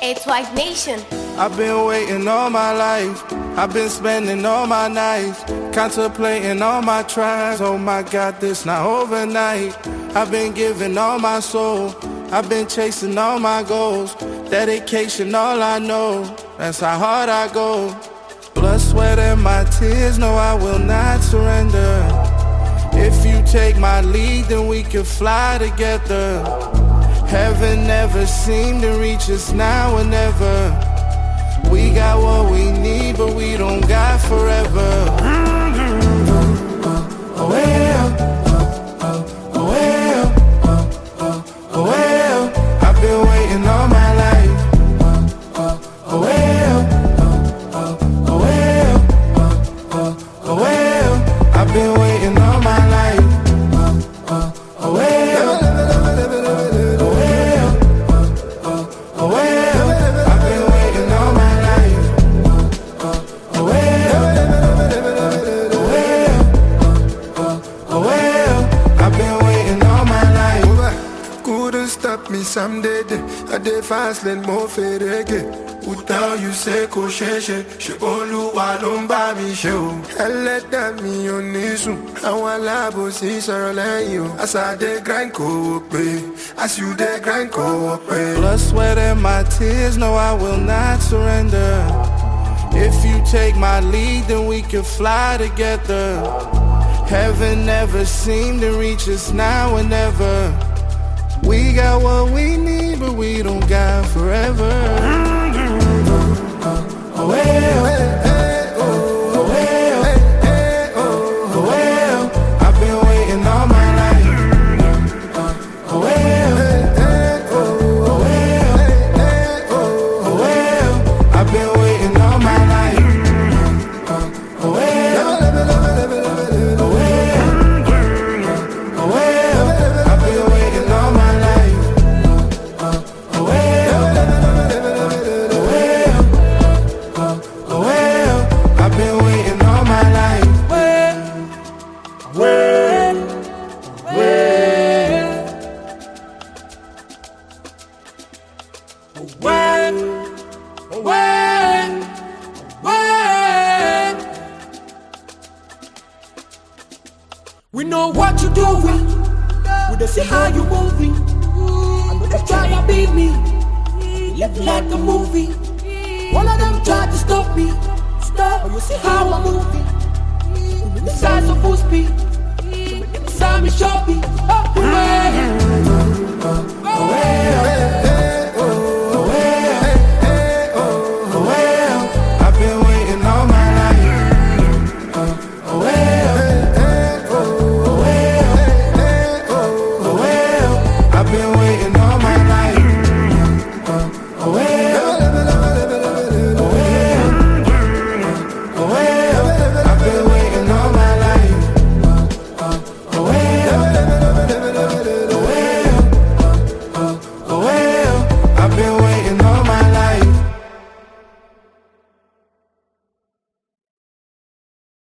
It's White Nation. I've been waiting all my life. I've been spending all my nights, contemplating all my tries. Oh my God, this not overnight. I've been giving all my soul. I've been chasing all my goals. Dedication, all I know. That's how hard I go. Blood, sweat, and my tears. No, I will not surrender. If you take my lead, then we can fly together. Heaven never seemed to reach us now or never. We got what we need, but we don't got forever. Oh well, oh well, oh well. I've been waiting all my life. Oh well, oh well, oh well. I've been waiting all my life. Oh well, oh well. I've been waiting all my life. Oh well, oh well. I've been waiting all my life. Couldn't stop me someday. I did fast, let more fade again. Without you say ko sheshe, she Olúwa ló ń bá mi ṣe o. Ẹlẹ́dàá mi ò ní sùn, àwọn alábòsí sọ̀rọ̀ lẹ́yìn o. As I dey grind kò wò pé, as you dey grind kò wò pé. Blood, sweat, and my tears, no, I will not surrender. If you take my lead, then we can fly together. Heaven never seemed to reach us now and never. We got what we need, but we don't got forever. Oh well, oh well, oh well. I've been waiting all my life. Oh well, oh well, oh well. I've been waiting all my life. Oh well, oh well, oh well. I've been waiting all my life. Oh well, oh well. I've been waiting all my life. Well, we know what you're doing. We don't see how you moving. I know they try to beat me. Live like a movie. All of them try to stop me. But you see how I'm moving. The size of full speed. Inside me shopping.